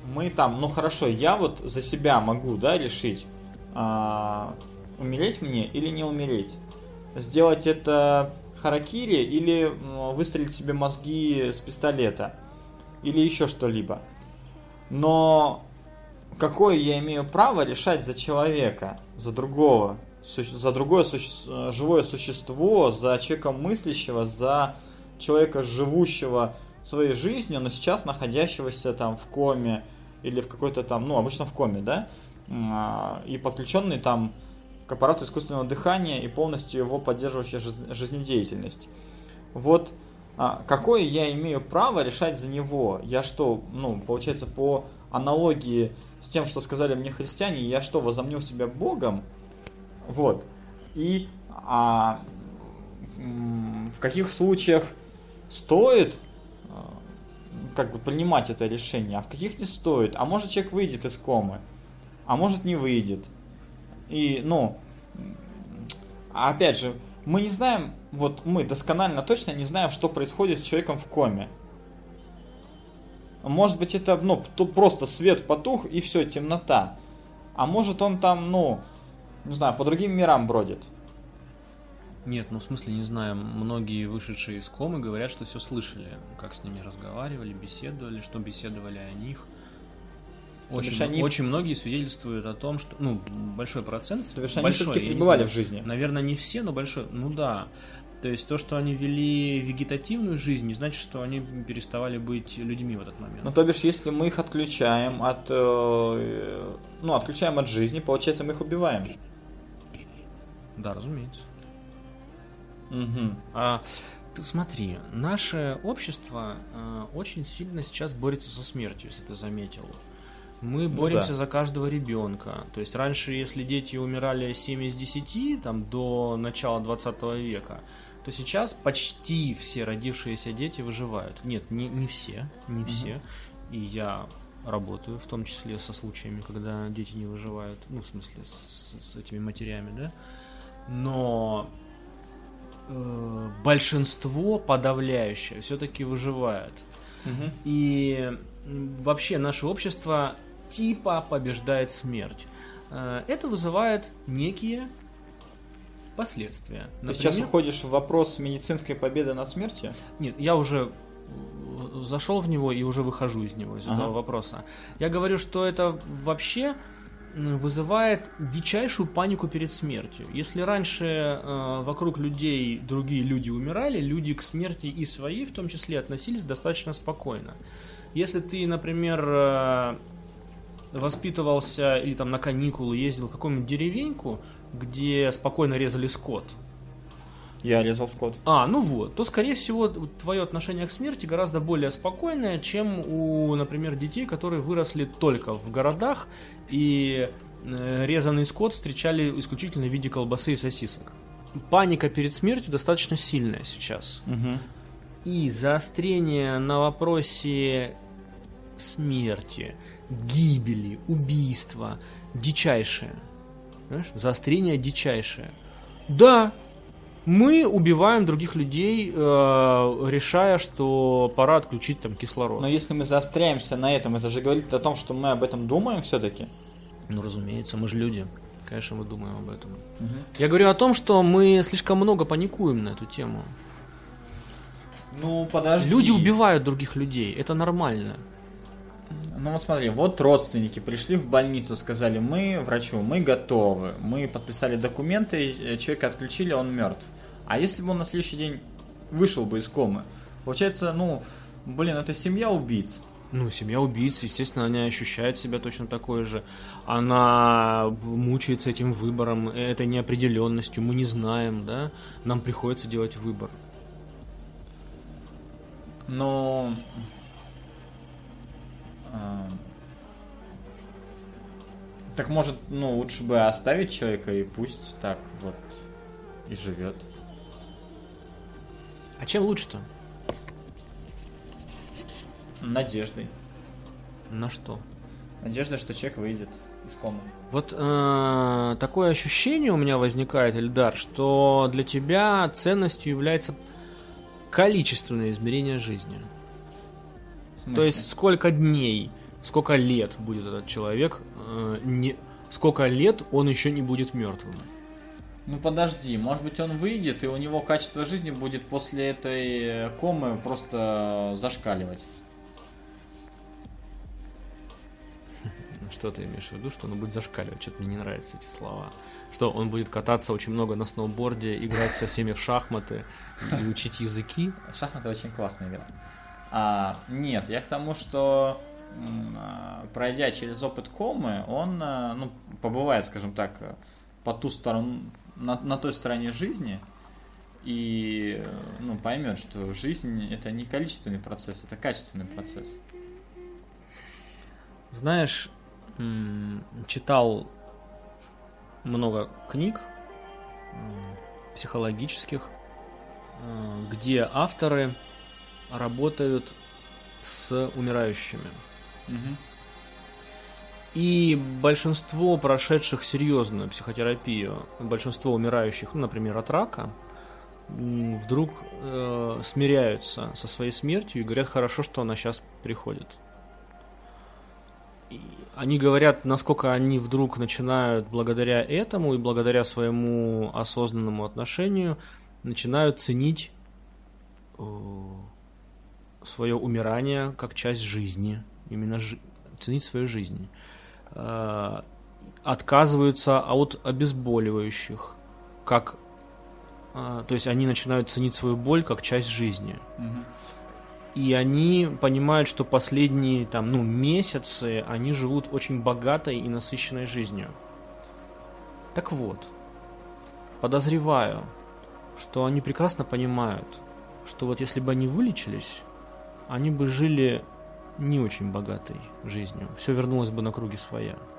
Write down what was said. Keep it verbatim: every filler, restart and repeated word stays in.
мы там, ну хорошо, я вот за себя могу, да, решить, а, умереть мне или не умереть. Сделать это харакири или выстрелить себе мозги с пистолета. Или еще что-либо. Но какое я имею право решать за человека, за другого, за другое суще... живое существо, за человека мыслящего, за человека, живущего своей жизнью, но сейчас находящегося там в коме или в какой-то там, ну, обычно в коме, да, и подключенный там к аппарату искусственного дыхания и полностью его поддерживающая жизнедеятельность. Вот какое я имею право решать за него? Я что, ну, получается, по аналогии с тем, что сказали мне христиане, я что, возомнил себя Богом? Вот. И а, в каких случаях стоит как бы принимать это решение, а в каких не стоит? А может, человек выйдет из комы, а может, не выйдет. И, ну, опять же, мы не знаем, вот мы досконально точно не знаем, что происходит с человеком в коме. Может быть, это, ну, просто свет потух и все, темнота. А может, он там, ну, не знаю, по другим мирам бродит. Нет, ну в смысле не знаю. Многие вышедшие из комы говорят, что все слышали, как с ними разговаривали, беседовали, что беседовали о них. Очень, они... очень многие свидетельствуют о том, что, ну, большой процент, то есть большой, они все-таки пребывали в жизни. Наверное, не все, но большой, ну да. То есть то, что они вели вегетативную жизнь, не значит, что они переставали быть людьми в этот момент. Ну, то бишь, если мы их отключаем от, э, ну, отключаем от жизни, получается, мы их убиваем. Да, разумеется. Угу. А, ты смотри, наше общество э, очень сильно сейчас борется со смертью, если ты заметил. Мы боремся ну, да. за каждого ребенка. То есть раньше, если дети умирали семь из десяти, там, до начала двадцатого века, то сейчас почти все родившиеся дети выживают. Нет, не, не все, не все. Mm-hmm. И я работаю, в том числе со случаями, когда дети не выживают, ну, в смысле, с, с этими матерями, да. Но э, большинство подавляющее все-таки выживает. Mm-hmm. И вообще наше общество типа побеждает смерть. Это вызывает некие последствия. Например, ты сейчас уходишь в вопрос медицинской победы над смертью? Нет, я уже зашел в него и уже выхожу из него, из ага. этого вопроса. Я говорю, что это вообще вызывает дичайшую панику перед смертью. Если раньше э, вокруг людей другие люди умирали, люди к смерти и свои в том числе относились достаточно спокойно. Если ты, например, э, воспитывался или там на каникулы ездил в какую-нибудь деревеньку, где спокойно резали скот. Я резал скот. А, ну вот, то, скорее всего, твое отношение к смерти гораздо более спокойное, чем у, например, детей, которые выросли только в городах и э, резанный скот встречали исключительно в виде колбасы и сосисок. Паника перед смертью достаточно сильная сейчас. Угу. И заострение на вопросе смерти, гибели, убийства дичайшее. Знаешь? Заострение дичайшее. Да, мы убиваем других людей, э, решая, что пора отключить там кислород. Но если мы заостряемся на этом, это же говорит о том, что мы об этом думаем все-таки? Ну, разумеется, мы же люди. Конечно, мы думаем об этом. Угу. Я говорю о том, что мы слишком много паникуем на эту тему. Ну, подожди. Люди убивают других людей, это нормально. Ну вот смотри, вот родственники пришли в больницу, сказали, мы врачу, мы готовы, мы подписали документы, человека отключили, он мертв. А если бы он на следующий день вышел бы из комы? Получается, ну, блин, это семья убийц. Ну, семья убийц, естественно, она ощущает себя точно такой же. Она мучается этим выбором, этой неопределенностью, мы не знаем, да? Нам приходится делать выбор. Но... Так может, ну, лучше бы оставить человека и пусть так вот и живет. А чем лучше-то? Надеждой. На что? Надежда, что человек выйдет из комы. Вот э, такое ощущение у меня возникает, Эльдар, что для тебя ценностью является количественное измерение жизни. То есть сколько дней сколько лет будет этот человек, э, не, сколько лет он еще не будет мертвым. Ну подожди, может быть он выйдет, и у него качество жизни будет после этой комы просто зашкаливать. Что ты имеешь в виду, что он будет зашкаливать? Что-то мне не нравятся эти слова. Что он будет кататься очень много на сноуборде, играть со всеми в шахматы и учить языки? Шахматы очень классная игра. А, нет, я к тому, что пройдя через опыт комы, он, ну, побывает, скажем так, по ту сторону, на, на той стороне жизни, и, ну, поймет, что жизнь это не количественный процесс, это качественный процесс. Знаешь, читал много книг психологических, где авторы работают с умирающими. Угу. И большинство прошедших серьезную психотерапию, большинство умирающих, ну, например, от рака, вдруг э, смиряются со своей смертью и говорят: хорошо, что она сейчас приходит. И они говорят, насколько они вдруг начинают благодаря этому и благодаря своему осознанному отношению начинают ценить э, свое умирание как часть жизни, именно жи- ценить свою жизнь. Э, отказываются от обезболивающих, как, э, то есть они начинают ценить свою боль как часть жизни. Угу. И они понимают, что последние там, ну, месяцы они живут очень богатой и насыщенной жизнью. Так вот, подозреваю, что они прекрасно понимают, что вот если бы они вылечились, они бы жили не очень богатой жизнью. Все вернулось бы на круги своя.